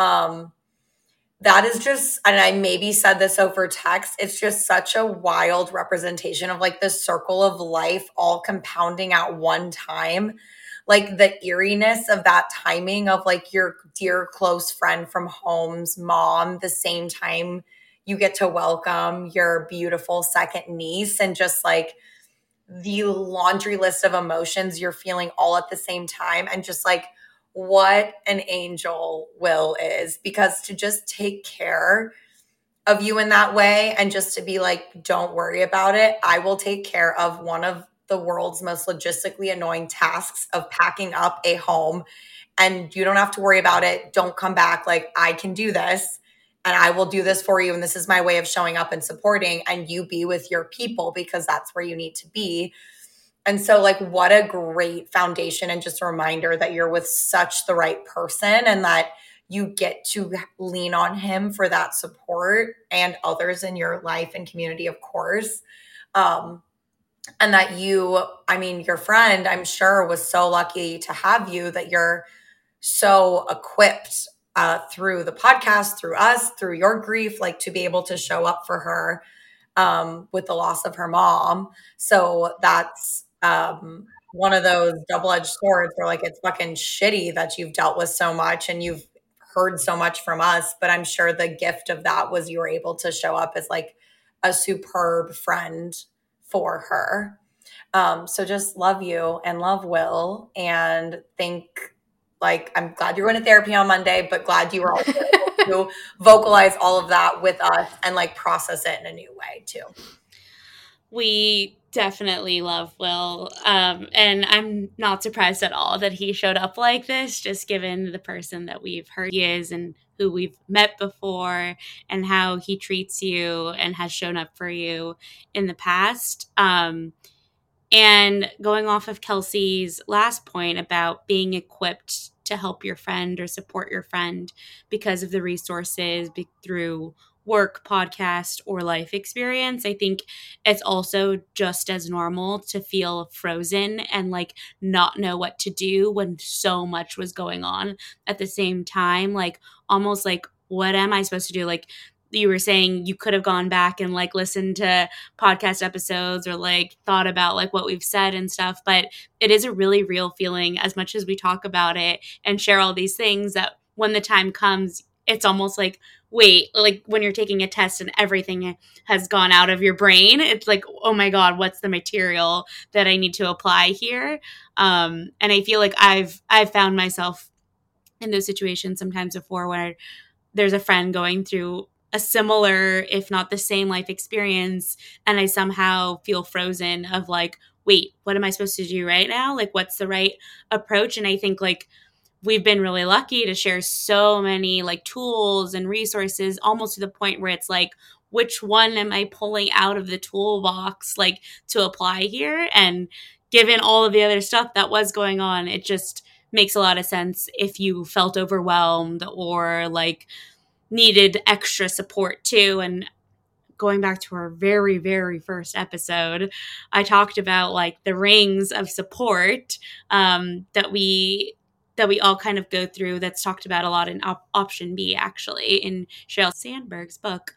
That is just, and I maybe said this over text, it's just such a wild representation of like the circle of life all compounding at one time. Like the eeriness of that timing of like your dear close friend from home's mom, the same time you get to welcome your beautiful second niece, and just like the laundry list of emotions you're feeling all at the same time. And just like, what an angel Will is, because to just take care of you in that way and just to be like, don't worry about it. I will take care of one of the world's most logistically annoying tasks of packing up a home, and you don't have to worry about it. Don't come back. Like, I can do this and I will do this for you. And this is my way of showing up and supporting, and you be with your people because that's where you need to be. And so like, what a great foundation, and just a reminder that you're with such the right person and that you get to lean on him for that support, and others in your life and community, of course. And that your friend, I'm sure, was so lucky to have you, that you're so equipped through the podcast, through us, through your grief, like to be able to show up for her with the loss of her mom. So that's one of those double-edged swords where like, it's fucking shitty that you've dealt with so much and you've heard so much from us, but I'm sure the gift of that was you were able to show up as like a superb friend for her. So just love you and love Will, and I'm glad you're going to therapy on Monday, but glad you were also able to vocalize all of that with us and like process it in a new way too. We definitely love Will. And I'm not surprised at all that he showed up like this, just given the person that we've heard he is and who we've met before and how he treats you and has shown up for you in the past. And going off of Kelsey's last point about being equipped to help your friend or support your friend because of the resources through work, podcast, or life experience, I think it's also just as normal to feel frozen and like not know what to do when so much was going on at the same time. Like, almost like, what am I supposed to do? Like, you were saying you could have gone back and like listened to podcast episodes or like thought about like what we've said and stuff. But it is a really real feeling, as much as we talk about it and share all these things, that when the time comes, it's almost like, wait, like when you're taking a test and everything has gone out of your brain, it's like, oh my God, what's the material that I need to apply here? And I feel like I've found myself in those situations sometimes before, where there's a friend going through a similar, if not the same life experience, and I somehow feel frozen of like, wait, what am I supposed to do right now? Like, what's the right approach? And I think like we've been really lucky to share so many like tools and resources, almost to the point where it's like, which one am I pulling out of the toolbox like to apply here? And given all of the other stuff that was going on, it just makes a lot of sense if you felt overwhelmed or like needed extra support too. And going back to our very, very first episode, I talked about like the rings of support that we all kind of go through. That's talked about a lot in Option B, actually, in Sheryl Sandberg's book,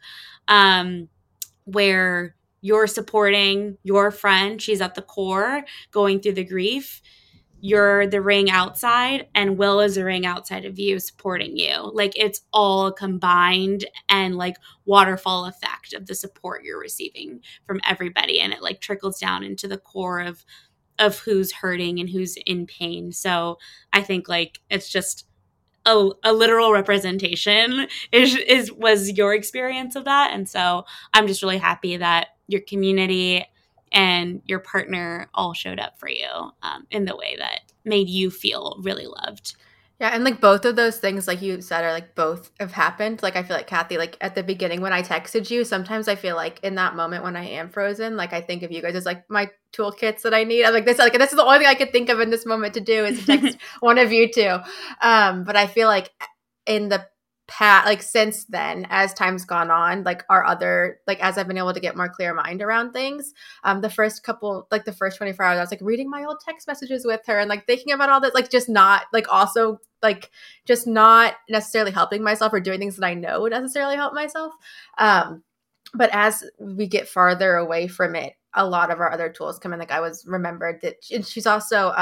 where you're supporting your friend. She's at the core going through the grief. You're the ring outside, and Will is the ring outside of you supporting you. Like, it's all combined and like waterfall effect of the support you're receiving from everybody. And it like trickles down into the core of who's hurting and who's in pain. So I think like it's just a literal representation was your experience of that. And so I'm just really happy that your community and your partner all showed up for you in the way that made you feel really loved. Yeah, and like both of those things, like you said, are like both have happened. Like I feel like Kathy, like at the beginning when I texted you, sometimes I feel like in that moment when I am frozen, like I think of you guys as like my toolkits that I need. I'm like this is the only thing I could think of in this moment to do is to text one of you two. But I feel like in the past, like since then, as time's gone on, like our other, like as I've been able to get more clear mind around things, the first 24 hours, I was like reading my old text messages with her and like thinking about all that, like just not like also like just not necessarily helping myself or doing things that I know would necessarily help myself. But as we get farther away from it, a lot of our other tools come in. Like I was remembered that she's also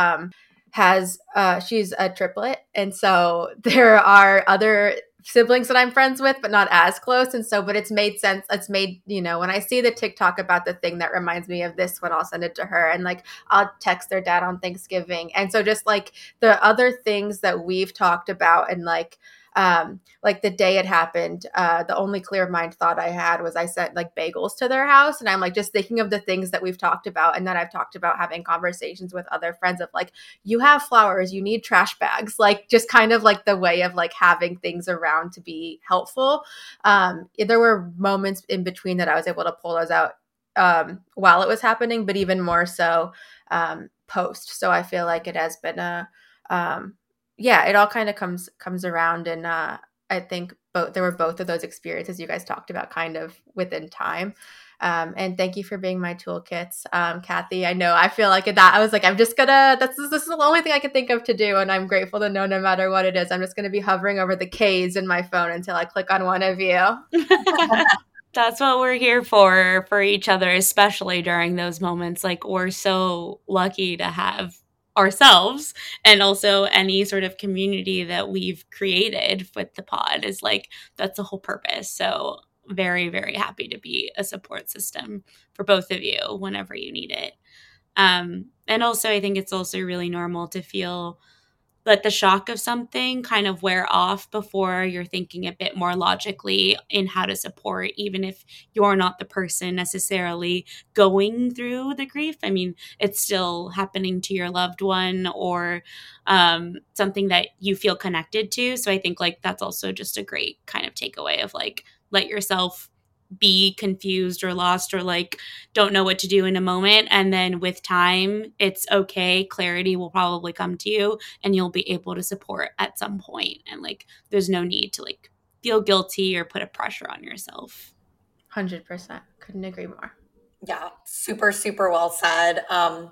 she's a triplet. And so there are other siblings that I'm friends with, but not as close. And so, but it's made sense. It's made, when I see the TikTok about the thing that reminds me of this one, I'll send it to her and like, I'll text their dad on Thanksgiving. And so just like the other things that we've talked about and like the day it happened, the only clear mind thought I had was I sent like bagels to their house. And I'm like, just thinking of the things that we've talked about. And then I've talked about having conversations with other friends of like, you have flowers, you need trash bags, like just kind of like the way of like having things around to be helpful. There were moments in between that I was able to pull those out while it was happening, but even more so post. So I feel like it has been it all kind of comes around. And I think there were both of those experiences you guys talked about kind of within time. And thank you for being my toolkits. Kathy, I know I feel like that. I was like, this is the only thing I can think of to do. And I'm grateful to know no matter what it is, I'm just going to be hovering over the K's in my phone until I click on one of you. That's what we're here for each other, especially during those moments. Like we're so lucky to have ourselves and also any sort of community that we've created with the pod is like, that's the whole purpose. So very, very happy to be a support system for both of you whenever you need it. And also I think it's also really normal to feel let the shock of something kind of wear off before you're thinking a bit more logically in how to support, even if you're not the person necessarily going through the grief. I mean, it's still happening to your loved one or something that you feel connected to. So I think like that's also just a great kind of takeaway of like, let yourself be confused or lost or like don't know what to do in a moment, and then with time it's okay, clarity will probably come to you and you'll be able to support at some point, and like there's no need to like feel guilty or put a pressure on yourself. 100%. Couldn't agree more. Yeah, super, super well said.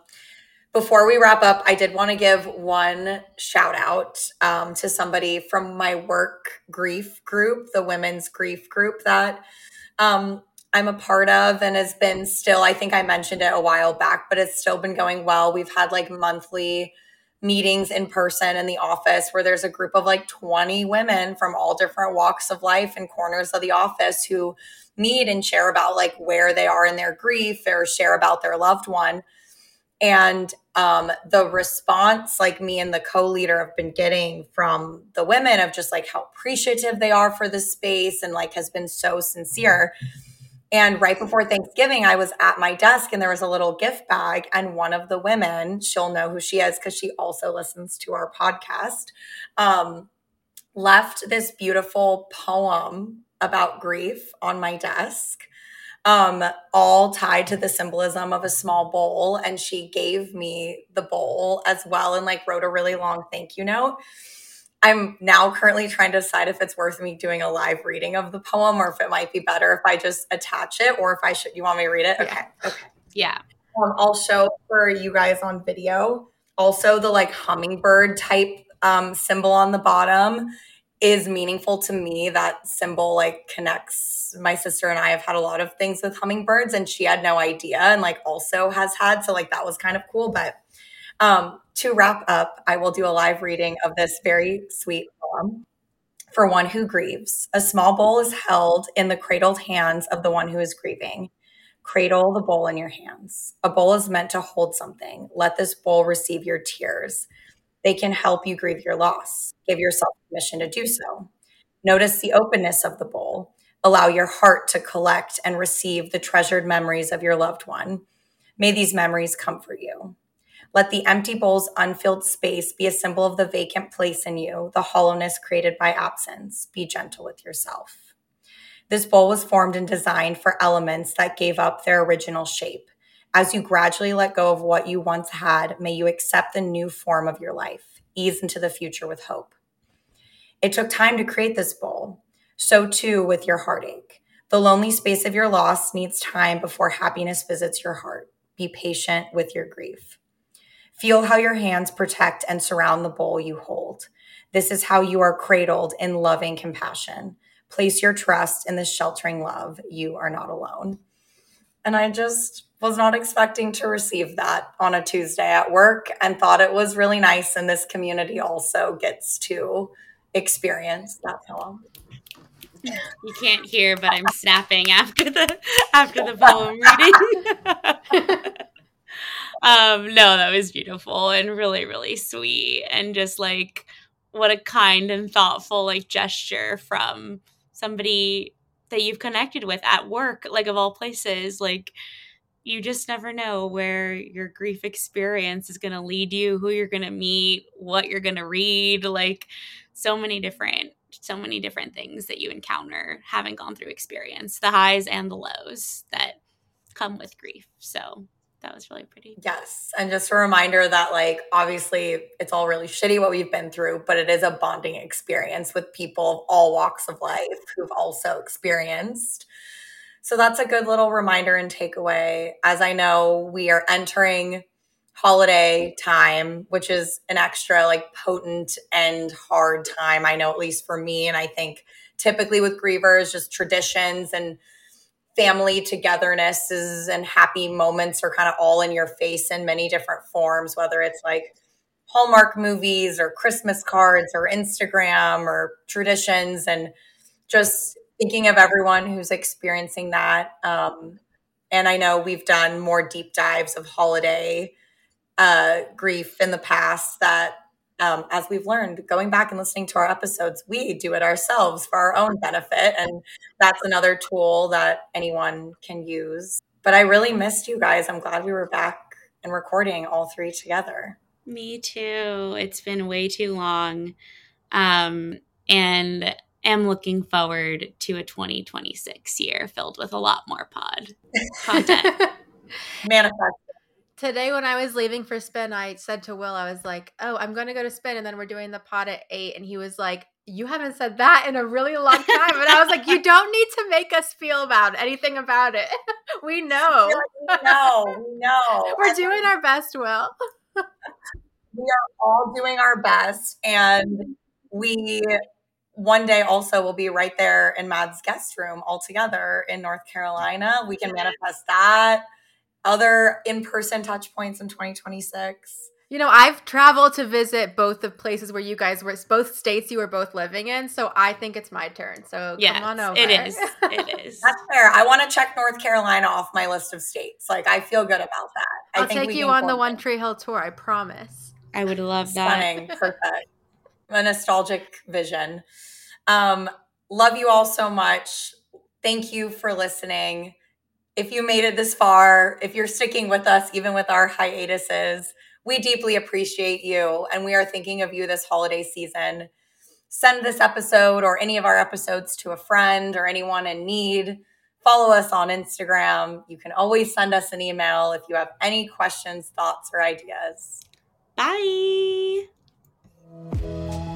Before we wrap up, I did want to give one shout out to somebody from my work grief group, the women's grief group that I'm a part of, and has been still, I think I mentioned it a while back, but it's still been going well. We've had like monthly meetings in person in the office where there's a group of like 20 women from all different walks of life and corners of the office who meet and share about like where they are in their grief or share about their loved one. And the response like me and the co-leader have been getting from the women of just like how appreciative they are for this space and like has been so sincere. And right before Thanksgiving, I was at my desk and there was a little gift bag. And one of the women, she'll know who she is because she also listens to our podcast, left this beautiful poem about grief on my desk. all tied to the symbolism of a small bowl. And she gave me the bowl as well and like wrote a really long thank you note. I'm now currently trying to decide if it's worth me doing a live reading of the poem or if it might be better if I just attach it or if I should. You want me to read it? Okay. Okay. Yeah. I'll show for you guys on video. Also, the like hummingbird type symbol on the bottom is meaningful to me. That symbol like connects. My sister and I have had a lot of things with hummingbirds, and she had no idea, and like also has had. So like that was kind of cool. But to wrap up, I will do a live reading of this very sweet poem. For one who grieves, a small bowl is held in the cradled hands of the one who is grieving. Cradle the bowl in your hands. A bowl is meant to hold something. Let this bowl receive your tears. They can help you grieve your loss. Give yourself permission to do so. Notice the openness of the bowl. Allow your heart to collect and receive the treasured memories of your loved one. May these memories comfort you. Let the empty bowl's unfilled space be a symbol of the vacant place in you, the hollowness created by absence. Be gentle with yourself. This bowl was formed and designed for elements that gave up their original shape. As you gradually let go of what you once had, may you accept the new form of your life. Ease into the future with hope. It took time to create this bowl. So too with your heartache. The lonely space of your loss needs time before happiness visits your heart. Be patient with your grief. Feel how your hands protect and surround the bowl you hold. This is how you are cradled in loving compassion. Place your trust in this sheltering love. You are not alone. And I just was not expecting to receive that on a Tuesday at work and thought it was really nice. And this community also gets to experience that poem. You can't hear, but I'm snapping after the poem reading. No, that was beautiful and really, really sweet. And just like what a kind and thoughtful like gesture from somebody that you've connected with at work, like of all places. Like you just never know where your grief experience is going to lead you, who you're going to meet, what you're going to read, like so many different things that you encounter having gone through experience, the highs and the lows that come with grief. So that was really pretty. Yes. And just a reminder that like, obviously it's all really shitty what we've been through, but it is a bonding experience with people of all walks of life who've also experienced. So that's a good little reminder and takeaway. As I know, we are entering holiday time, which is an extra like potent and hard time. I know, at least for me. And I think typically with grievers, just traditions and family togernesses and happy moments are kind of all in your face in many different forms, whether it's like Hallmark movies or Christmas cards or Instagram or traditions, and just thinking of everyone who's experiencing that. And I know we've done more deep dives of holiday grief in the past that as we've learned, going back and listening to our episodes, we do it ourselves for our own benefit. And that's another tool that anyone can use. But I really missed you guys. I'm glad we were back and recording all three together. Me too. It's been way too long. And am looking forward to a 2026 year filled with a lot more pod content. Manifest. Today when I was leaving for spin, I said to Will, I was like, oh, I'm going to go to spin and then we're doing the pod at 8. And he was like, you haven't said that in a really long time. And I was like, you don't need to make us feel anything about it. We know. We know. We're doing our best, Will. We are all doing our best. And we one day also will be right there in Mad's guest room all together in North Carolina. We can manifest that. Other in-person touch points in 2026. You know, I've traveled to visit both the places where you guys were, both states you were both living in. So I think it's my turn. So come on over. It is. It is. That's fair. I want to check North Carolina off my list of states. Like, I feel good about that. I'll take you on the One Tree Hill tour. I promise. I would love that. Stunning. Perfect. A nostalgic vision. Love you all so much. Thank you for listening. If you made it this far, if you're sticking with us, even with our hiatuses, we deeply appreciate you. And we are thinking of you this holiday season. Send this episode or any of our episodes to a friend or anyone in need. follow us on Instagram. You can always send us an email if you have any questions, thoughts, or ideas. Bye.